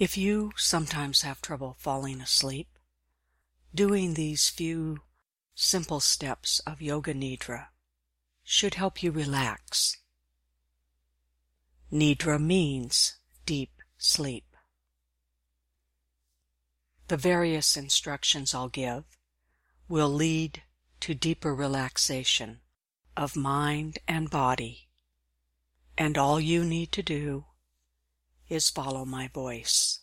If you sometimes have trouble falling asleep, doing these few simple steps of Yoga Nidra should help you relax. Nidra means deep sleep. The various instructions I'll give will lead to deeper relaxation of mind and body, and all you need to do is follow my voice.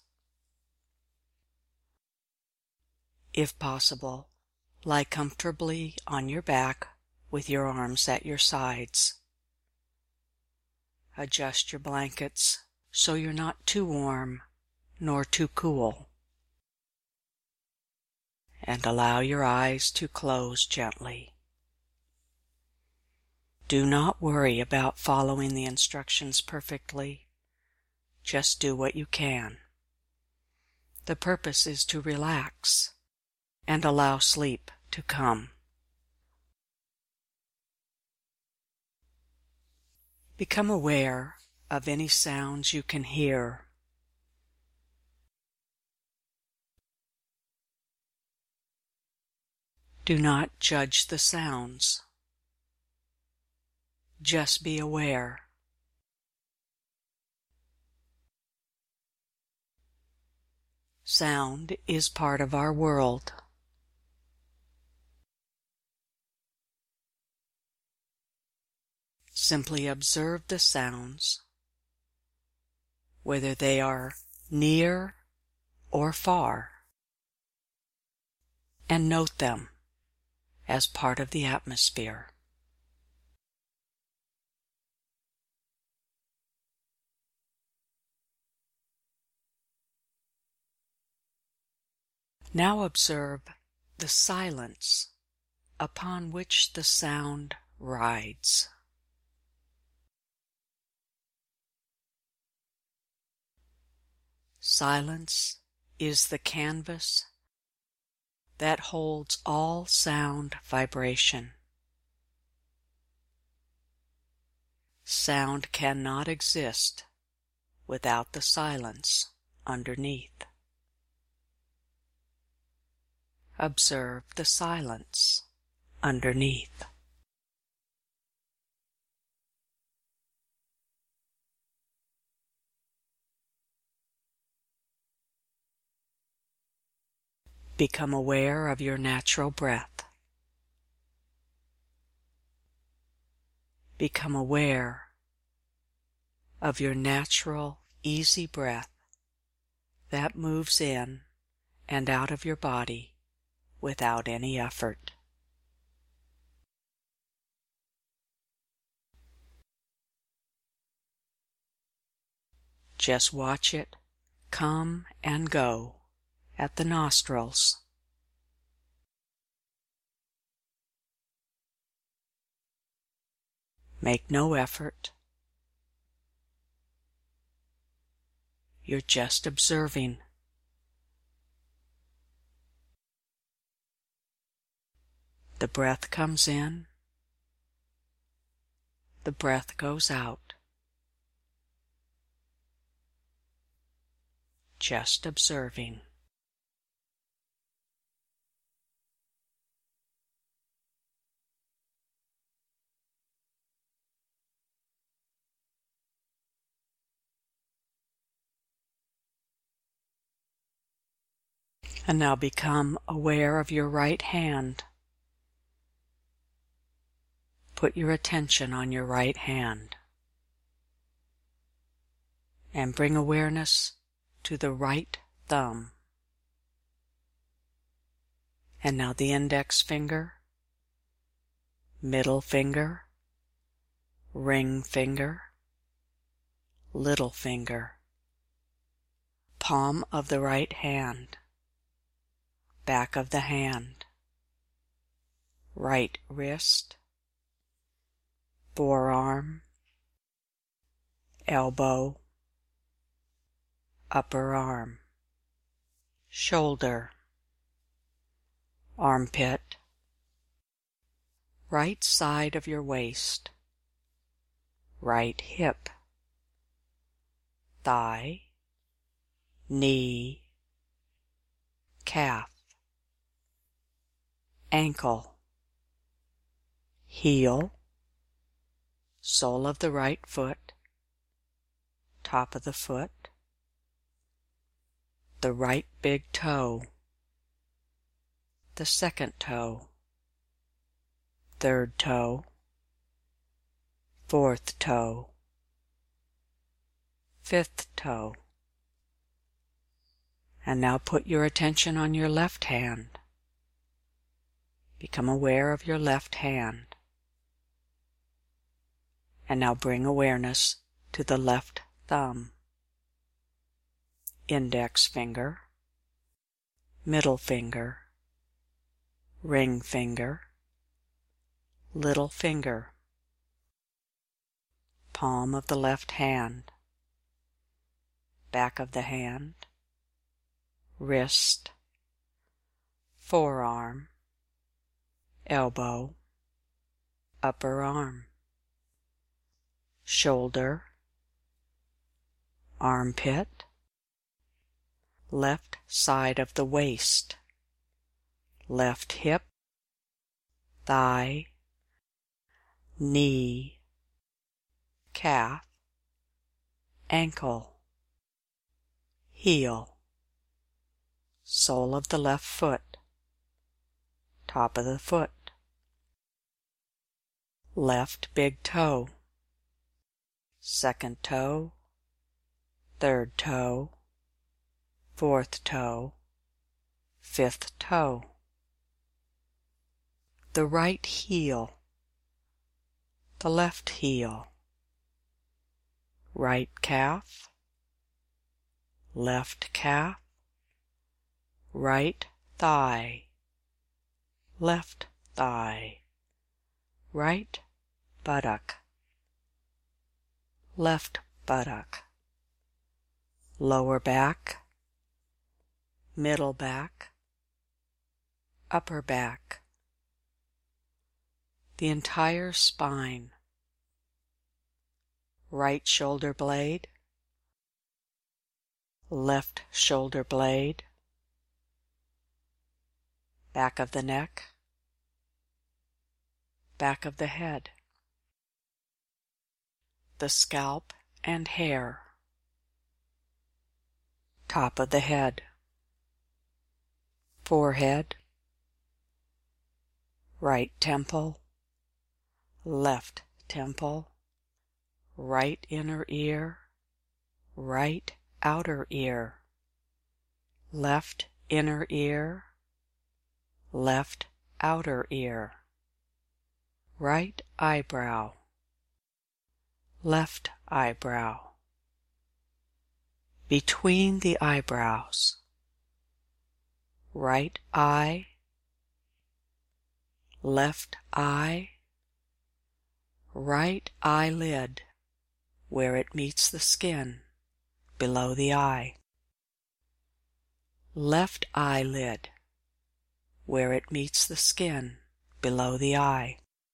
If possible, lie comfortably on your back with your arms at your sides. Adjust your blankets so you're not too warm nor too cool. And allow your eyes to close gently. Do not worry about following the instructions perfectly. Just do what you can. The purpose is to relax and allow sleep to come. Become aware of any sounds you can hear. Do not judge the sounds. Just be aware. Sound is part of our world. Simply observe the sounds, whether they are near or far, and note them as part of the atmosphere. Now observe the silence upon which the sound rides. Silence is the canvas that holds all sound vibration. Sound cannot exist without the silence underneath. Observe the silence underneath. Become aware of your natural breath. Become aware of your natural, easy breath that moves in and out of your body without any effort. Just watch it come and go at the nostrils. Make no effort. You're just observing. The breath comes in. The breath goes out. Just observing. And now become aware of your right hand. Put your attention on your right hand and bring awareness to the right thumb. And now the index finger, middle finger, ring finger, little finger, palm of the right hand, back of the hand, right wrist, forearm, elbow, upper arm, shoulder, armpit, right side of your waist, right hip, thigh, knee, calf, ankle, heel, sole of the right foot, top of the foot, the right big toe, the second toe, third toe, fourth toe, fifth toe. And now put your attention on your left hand. Become aware of your left hand. And now bring awareness to the left thumb, index finger, middle finger, ring finger, little finger, palm of the left hand, back of the hand, wrist, forearm, elbow, upper arm, shoulder, armpit, left side of the waist, left hip, thigh, knee, calf, ankle, heel, sole of the left foot, top of the foot, left big toe, second toe, third toe, fourth toe, fifth toe, the right heel, the left heel, right calf, left calf, right thigh, left thigh, right buttock, left buttock, lower back, middle back, upper back, the entire spine, right shoulder blade, left shoulder blade, back of the neck, back of the head, the scalp and hair, top of the head, forehead, right temple, left temple, right inner ear, right outer ear, left inner ear, left outer ear, right eyebrow, left eyebrow, between the eyebrows, right eye, left eye, right eyelid, where it meets the skin, below the eye, left eyelid, where it meets the skin, below the eye,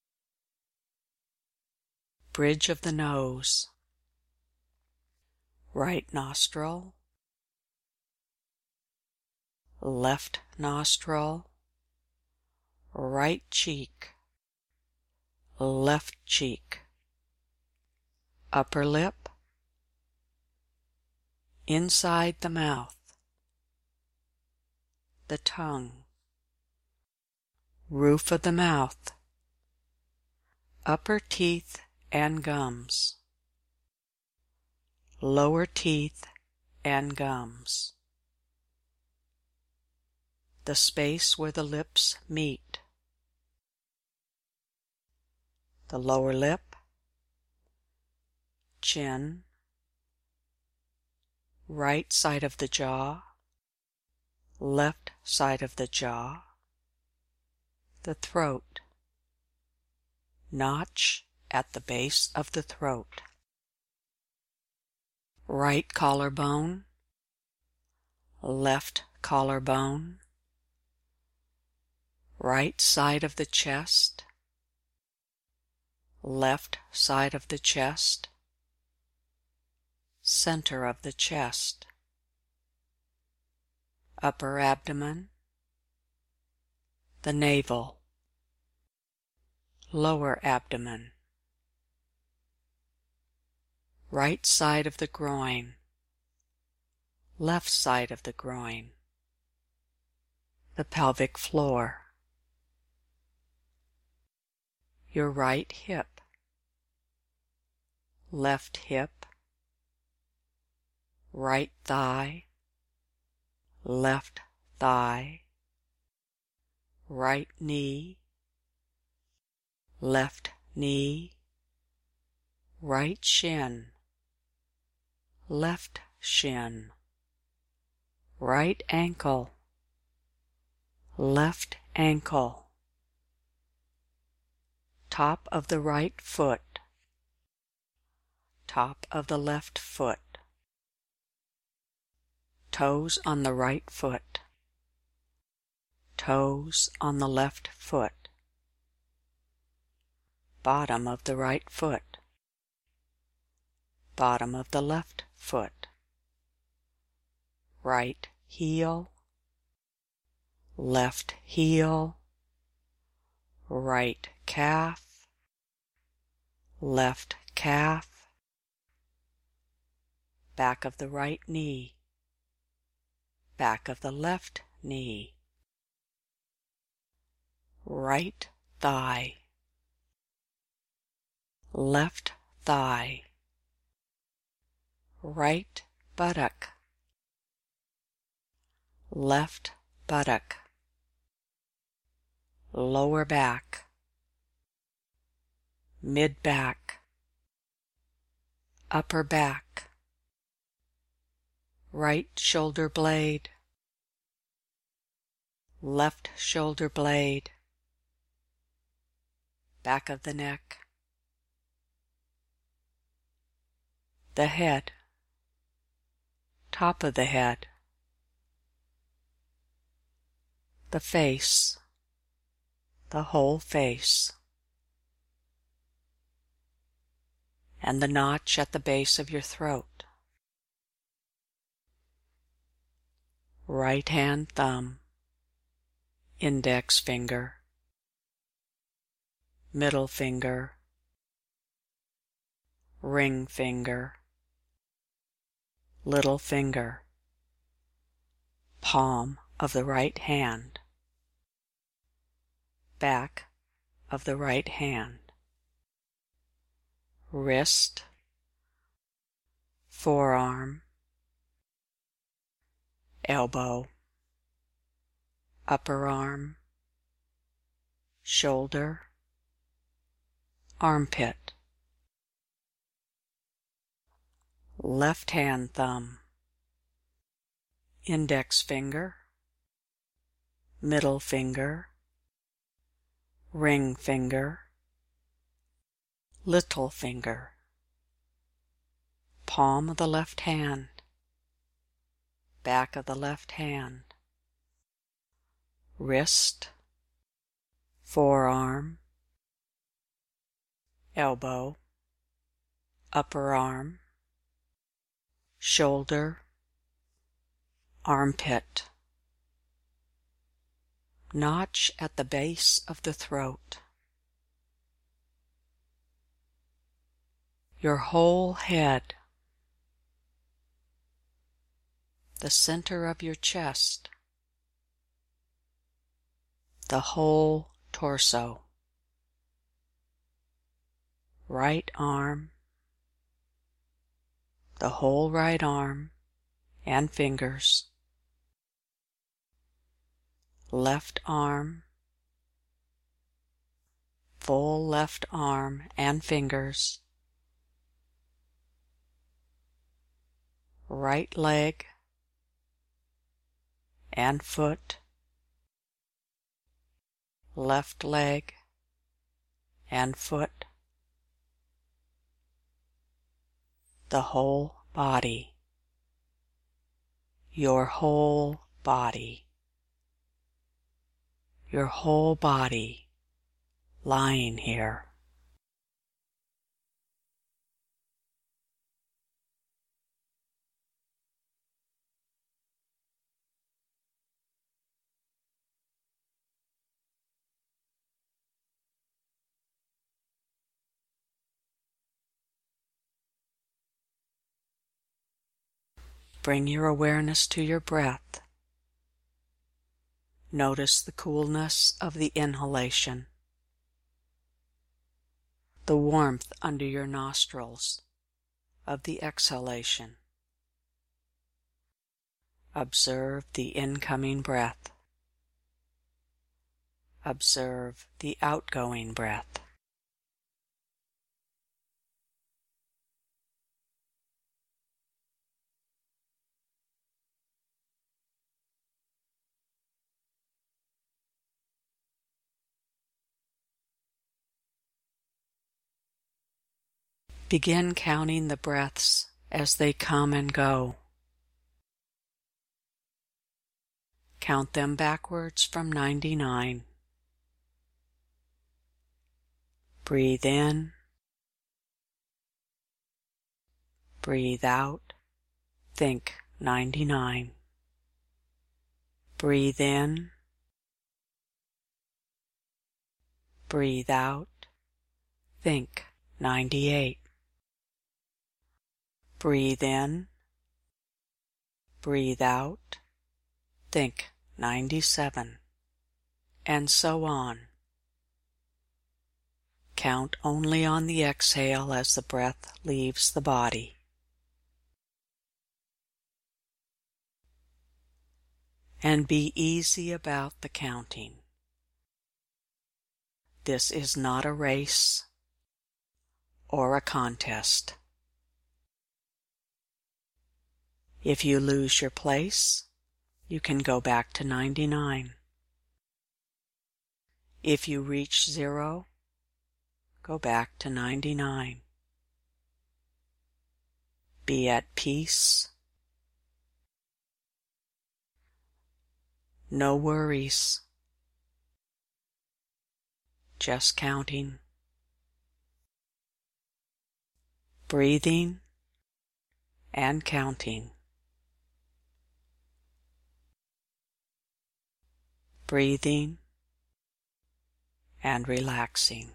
bridge of the nose, right nostril, left nostril, right cheek, left cheek, upper lip, inside the mouth, the tongue, roof of the mouth, upper teeth and gums, lower teeth and gums, the space where the lips meet, the lower lip, chin, right side of the jaw, left side of the jaw, the throat, notch at the base of the throat, right collarbone, left collarbone, right side of the chest, left side of the chest, center of the chest, upper abdomen, the navel, lower abdomen, right side of the groin, left side of the groin, the pelvic floor, your right hip, left hip, right thigh, left thigh, right knee, left knee, right shin, left shin, right ankle, left ankle, top of the right foot, top of the left foot, toes on the right foot, toes on the left foot, bottom of the right foot, bottom of the left foot, right heel, left heel, right calf, left calf, back of the right knee, back of the left knee, right thigh, left thigh, right buttock, left buttock, lower back, mid back, upper back, right shoulder blade, left shoulder blade, back of the neck, the head, top of the head, the face, the whole face, and the notch at the base of your throat, right hand thumb, index finger, middle finger, ring finger, little finger, palm of the right hand, back of the right hand, wrist, forearm, elbow, upper arm, shoulder, armpit, left hand thumb, index finger, middle finger, ring finger, little finger, palm of the left hand, back of the left hand, wrist, forearm, elbow, upper arm, shoulder, armpit, notch at the base of the throat, your whole head, the center of your chest, the whole torso, right arm, the whole right arm and fingers, left arm, full left arm and fingers, right leg and foot, left leg and foot, the whole body, your whole body, your whole body lying here. bring your awareness to your breath. Notice the coolness of the inhalation, the warmth under your nostrils of the exhalation. Observe the incoming breath. Observe the outgoing breath. Begin counting the breaths as they come and go. Count them backwards from 99. Breathe in. Breathe out. Think 99. Breathe in. Breathe out. Think 98. Breathe in. Breathe out. Think 97. And so on. Count only on the exhale as the breath leaves the body. And be easy about the counting. This is not a race or a contest. If you lose your place, you can go back to 99. If you reach 0, go back to 99. Be at peace. No worries. Just counting. Breathing and counting. Breathing and relaxing.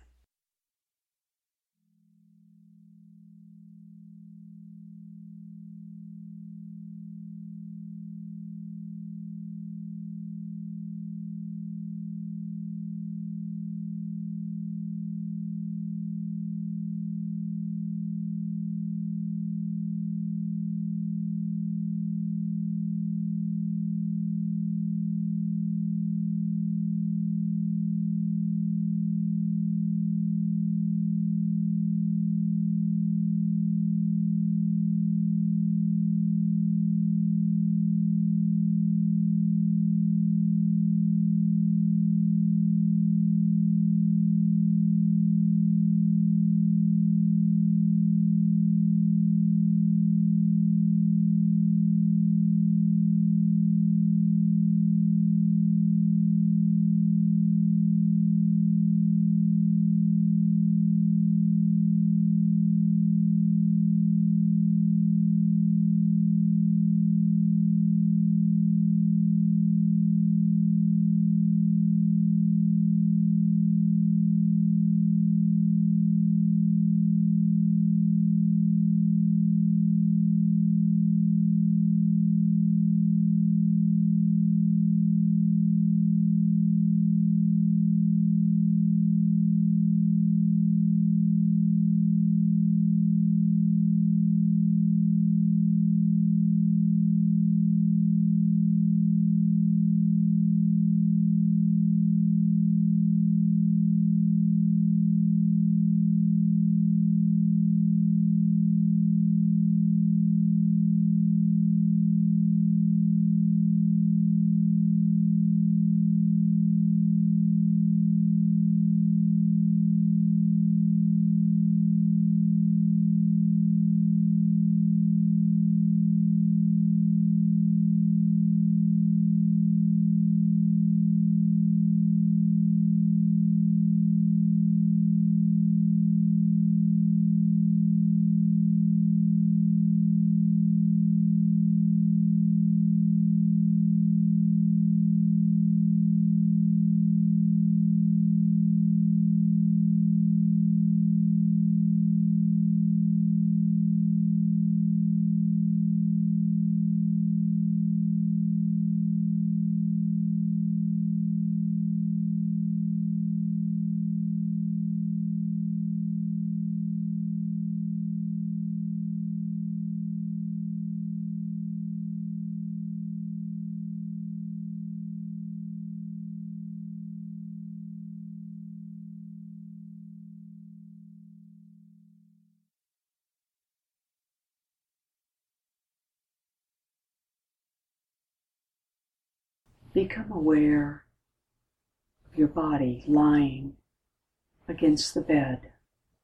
Become aware of your body lying against the bed.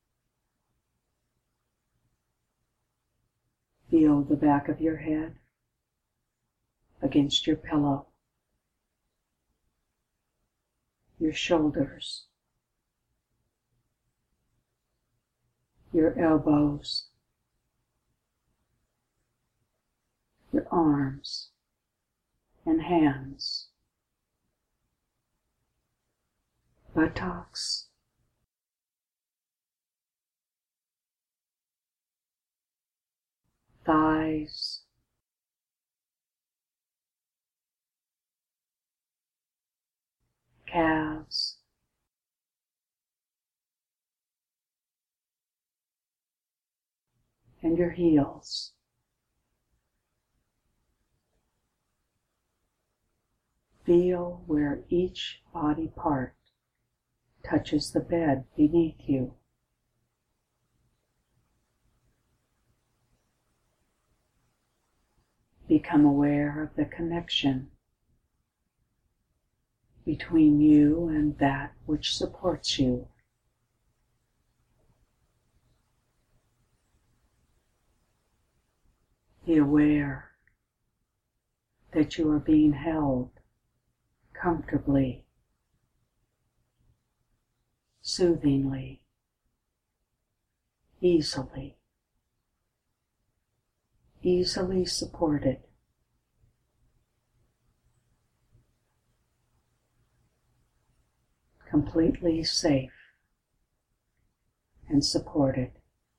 Feel the back of your head against your pillow, your shoulders, your elbows, your arms and hands, buttocks, thighs, calves, and your heels. Feel where each body part touches the bed beneath you. Become aware of the connection between you and that which supports you. Be aware that you are being held comfortably, soothingly, easily supported. Completely safe and supported.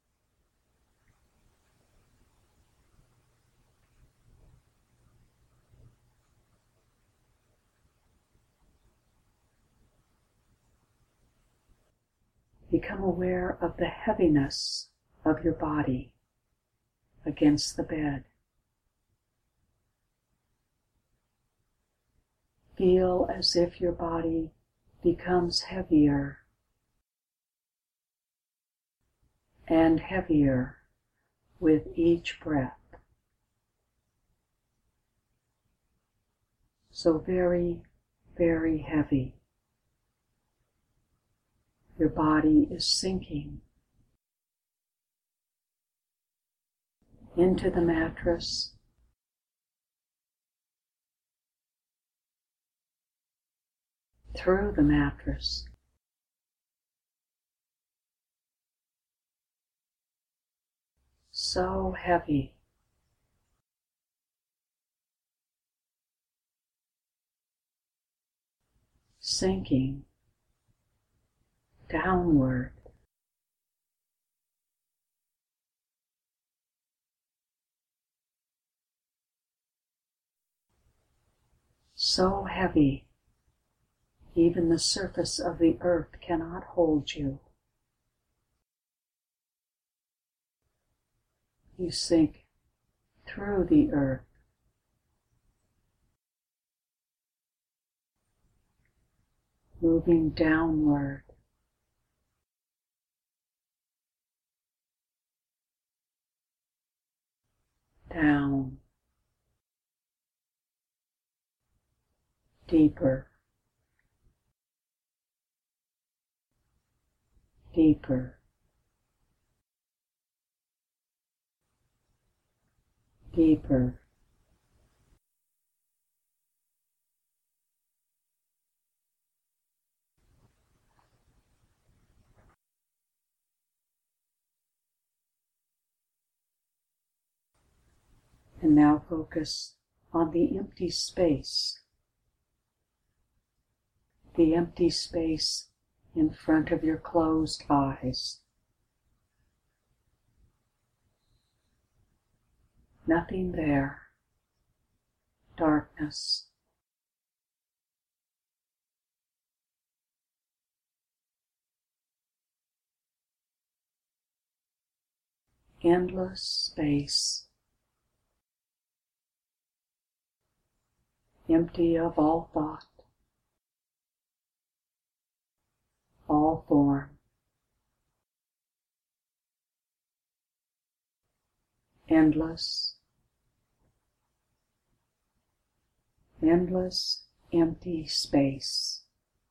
Become aware of the heaviness of your body against the bed. Feel as if your body becomes heavier and heavier with each breath. So very, very heavy. Your body is sinking into the mattress, through the mattress, so heavy. Sinking downward. So heavy, even the surface of the earth cannot hold you. You sink through the earth, moving downward, down, deeper, deeper, deeper. And now focus on the empty space in front of your closed eyes. Nothing there. Darkness. Endless space. Empty of all thought, all form. Endless, endless, empty space.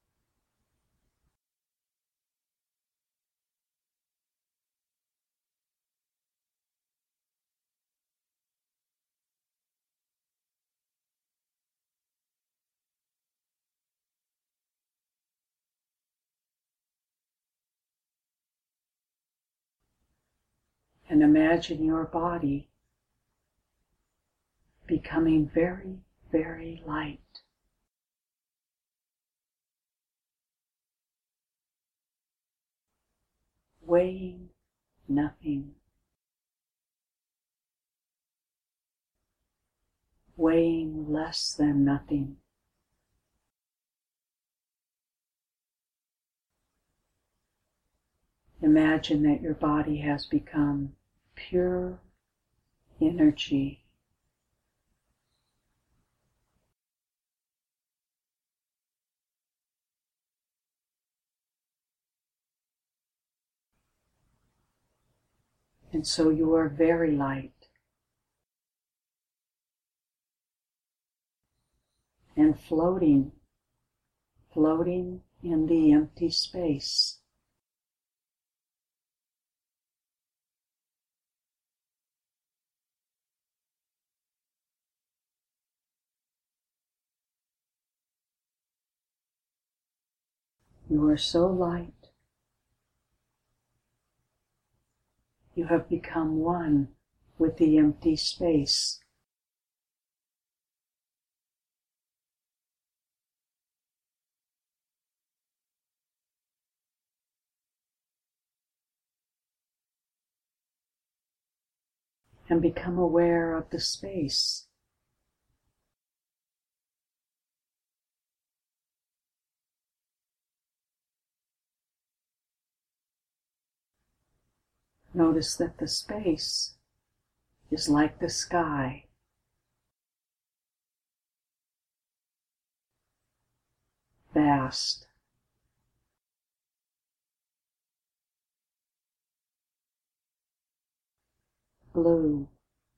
And imagine your body becoming very, very light. Weighing nothing. Weighing less than nothing. Imagine that your body has become pure energy. And so you are very light and floating in the empty space. You are so light. You have become one with the empty space. And become aware of the space. Notice that the space is like the sky. Vast. Blue.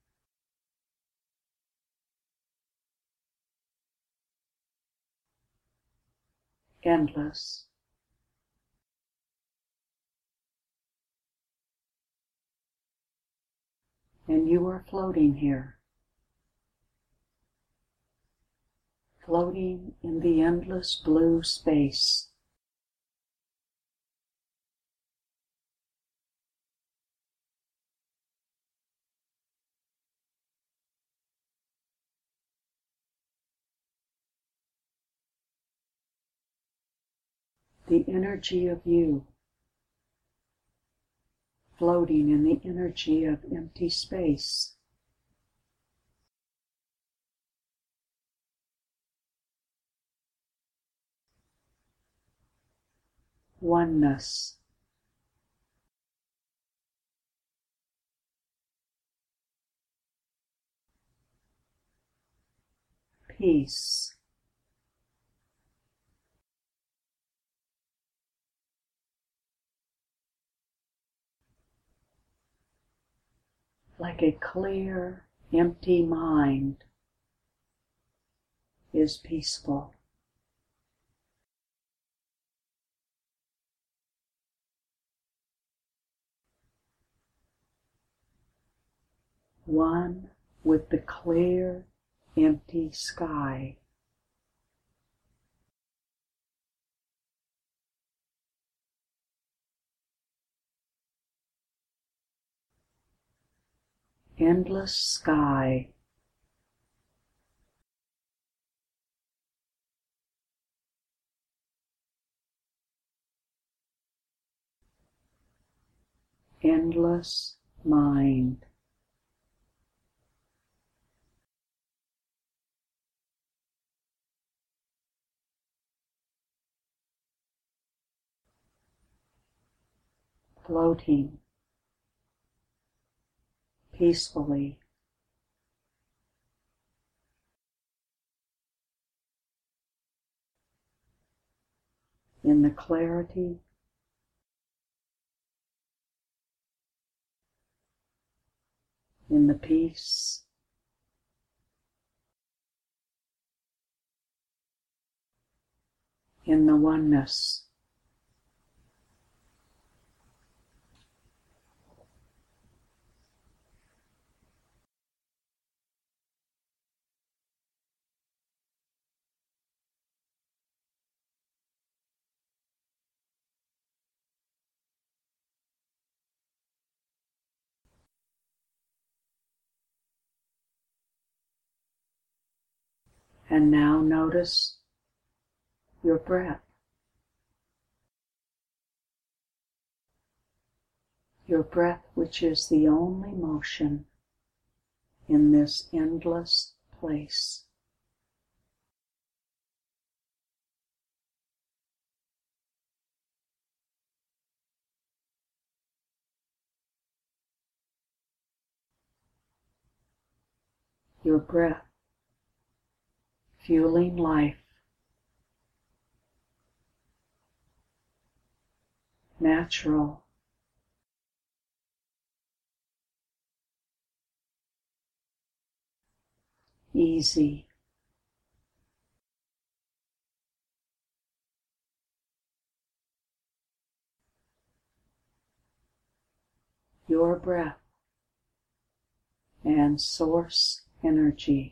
Endless. And you are floating here. Floating in the endless blue space. The energy of you, floating in the energy of empty space. Oneness. Peace. Like a clear, empty mind is peaceful. One with the clear, empty sky. Endless sky. Endless mind. Floating peacefully in the clarity in the peace in the oneness. And now notice your breath. Your breath, which is the only motion in this endless place. Your breath, fueling life, natural, easy, your breath and source energy.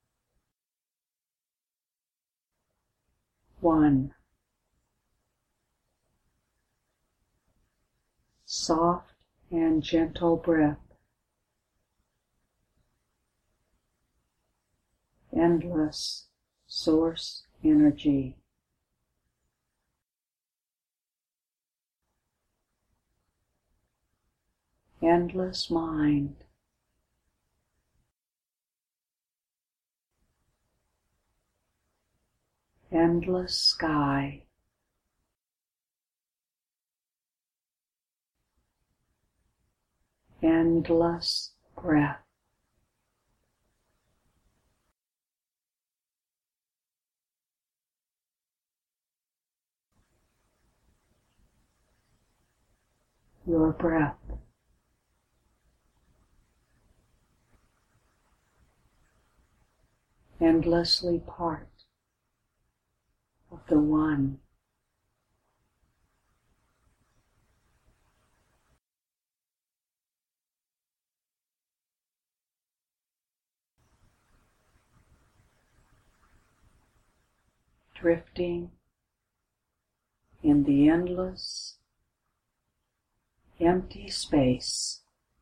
One, soft and gentle breath, endless source energy. Endless mind, endless sky, endless breath. Your breath. Endlessly part of the One. Drifting in the endless, empty space,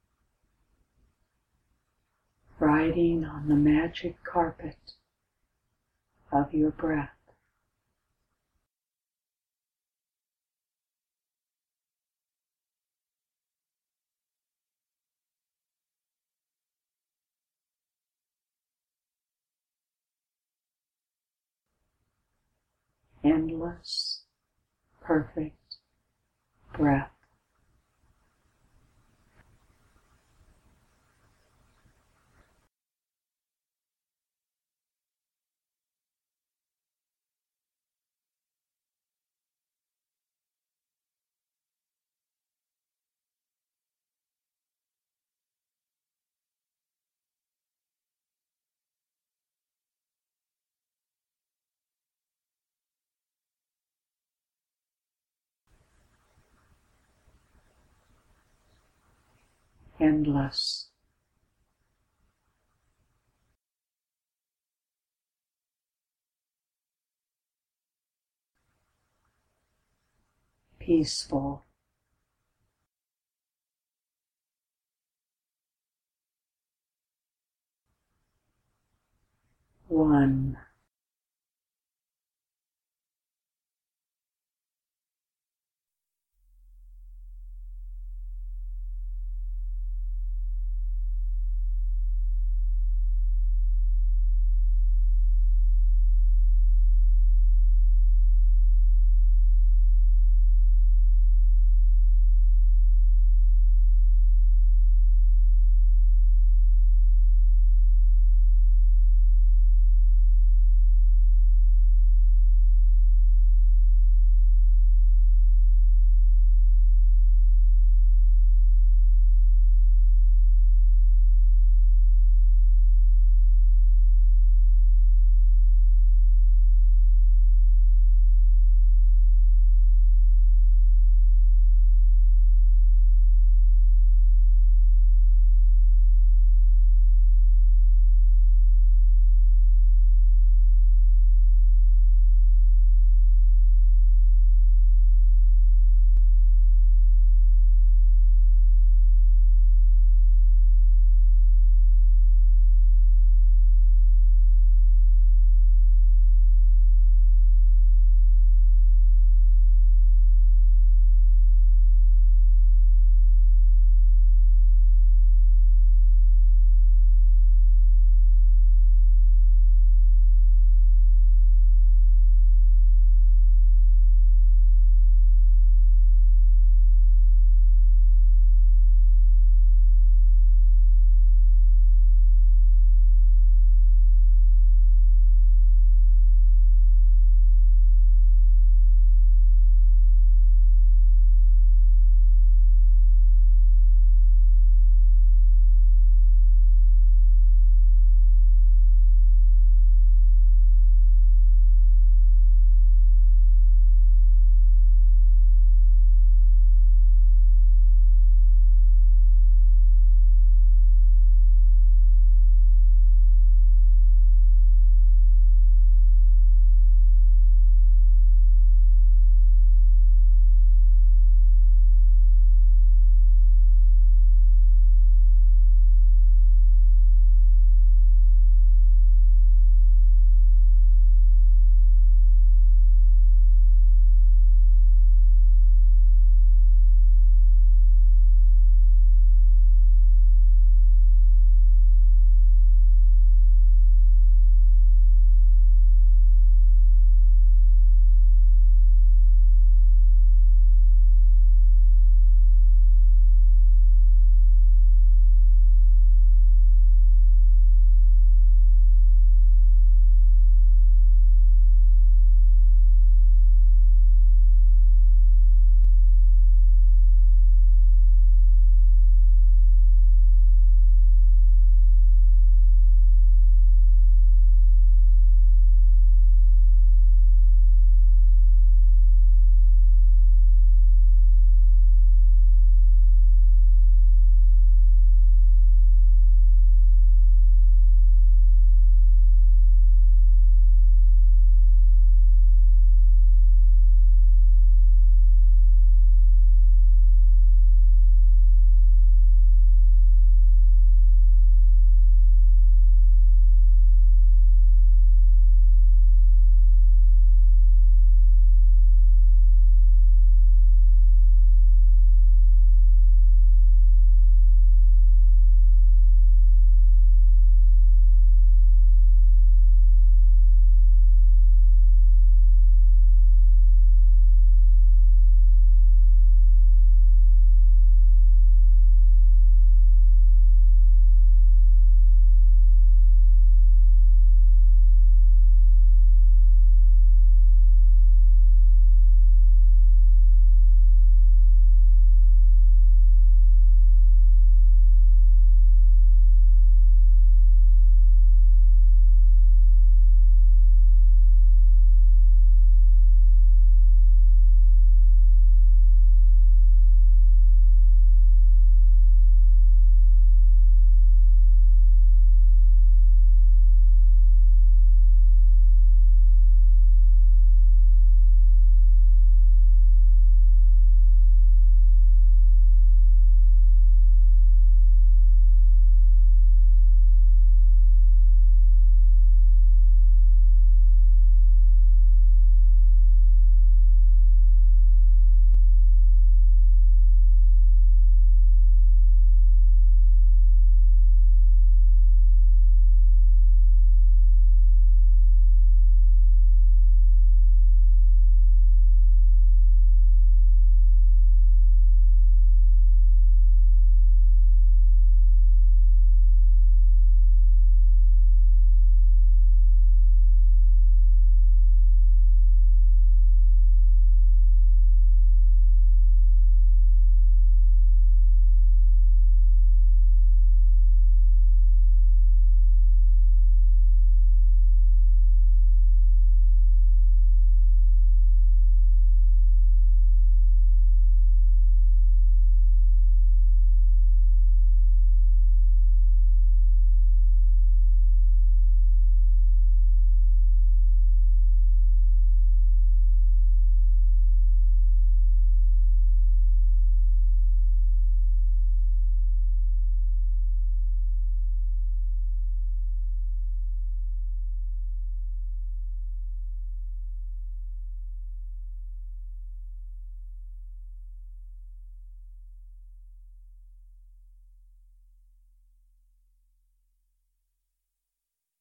riding on the magic carpet of your breath. Endless, perfect breath. Endless. Peaceful. One.